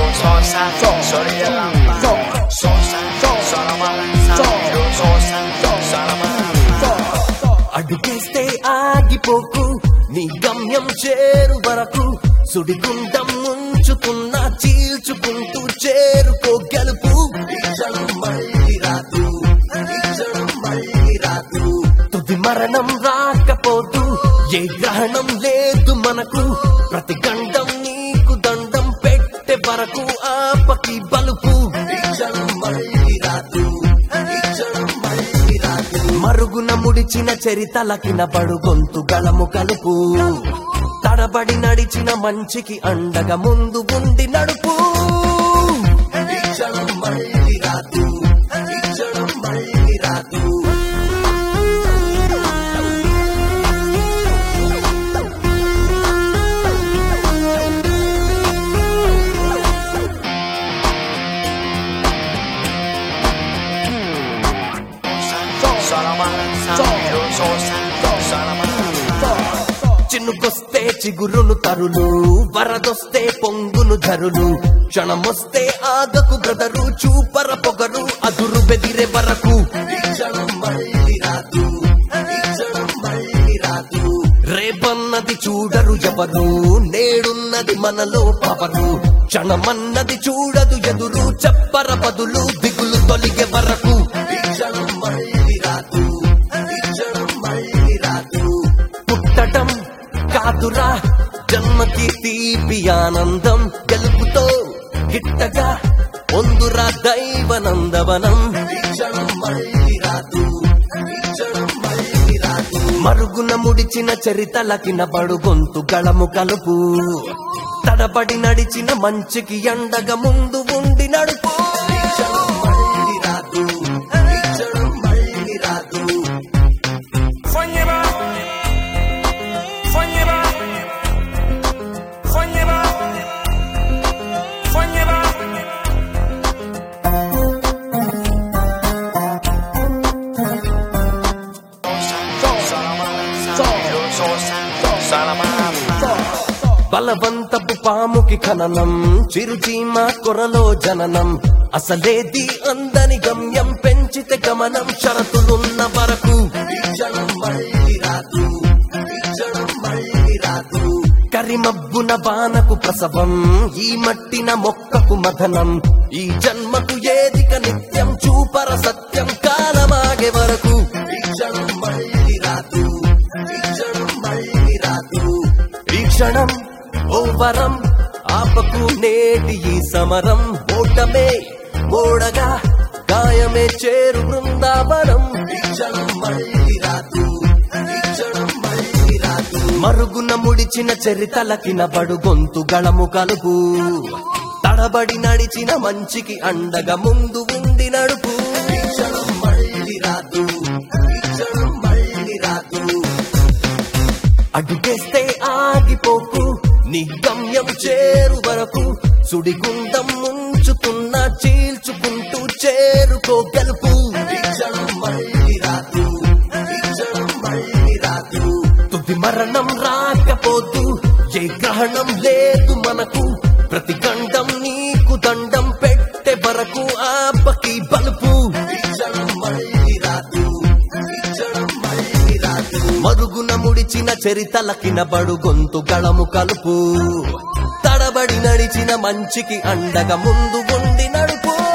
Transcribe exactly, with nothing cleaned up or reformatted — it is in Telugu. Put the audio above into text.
sosa, soria lamba, sosa, sola malanza, sosa, sola malanza. అడుగేస్తే ఆగిపోకు నీ గమ్యం చేరు వరకు సుడిగుండం ముంచుకున్న చీల్చుకుంటూ చేరుకో గెలుపు తుది మరణం రాకపోతూ ఏ గ్రహణం లేదు మనకు ప్రతి గండం నీకు దండం పెట్టే వరకు ఆపకి బలుపు మరుగున ముడిచిన చరితలకిన బడు గొంతు గళము కలుపు తడబడి నడిచిన మంచికి అండగా ముందు ఉండి నడుపు చిన్నుకొస్తే చిగురును తరులు వరదొస్తే పొంగును ధరులు క్షణమొస్తే ఆగకు బ్రదరు చూపర పొగరు అదురు బెదిరే వరకు రేపన్నది చూడరు ఎవరు నేడున్నది మనలో పవరు క్షణమన్నది చూడదు ఎదురు చెప్పర బదులు దిగులు తొలిగే వరకు పుట్టడం కాదురా జన్మకి తీపి ఆనందం గెలుపుతో గిట్టగా పొందురా దైవనందవనం మరుగున ముడిచిన చరితలకిన బడు గొంతు గళము కలుపు తడబడి నడిచిన మంచికి ఎండగా ముందు ఉండి నడుపు బలవంతపు పాముకి ఖననం చిరుచీమ కొరలో జననం అసలేది అందని గమ్యం పెంచితే గమనం షరతులున్న వరకు కరిమబ్బున బానకు ప్రసవం ఈ మట్టిన మొక్కకు మథనం ఈ జన్మకు ఏదిక నిత్యం చూపర సత్యం కాలమాగే వరకు ఈ క్షణం ఓ వరం ఆపకు నేటి ఈ సమరం ఓటమే ఓడగా గాయమే చేరు బృందావనం మరుగున ముడిచిన చరితలకిన బడు గొంతు గళము కలుపు తడబడి నడిచిన మంచికి అండగా ముందు ఉండి నడుపు అడుగేస్తే ఆగిపోకు నీ గమ్యం చేరు వరకు సుడిగుండం ముంచుతున్న చీల్చుకుంటూ చేరుకో గెలుపు తుది మరణం రాకపోతూ ఏ గ్రహణం లేదు మనకు ప్రతి గండం నీకు దండం పెట్టే వరకు ఆపకి బలుపు మరుగున ముడిచిన చరితలకిన బడు గొంతు గళము కలుపు తడబడి నడిచిన మంచికి అండగా ముందు ఉండి నడుపు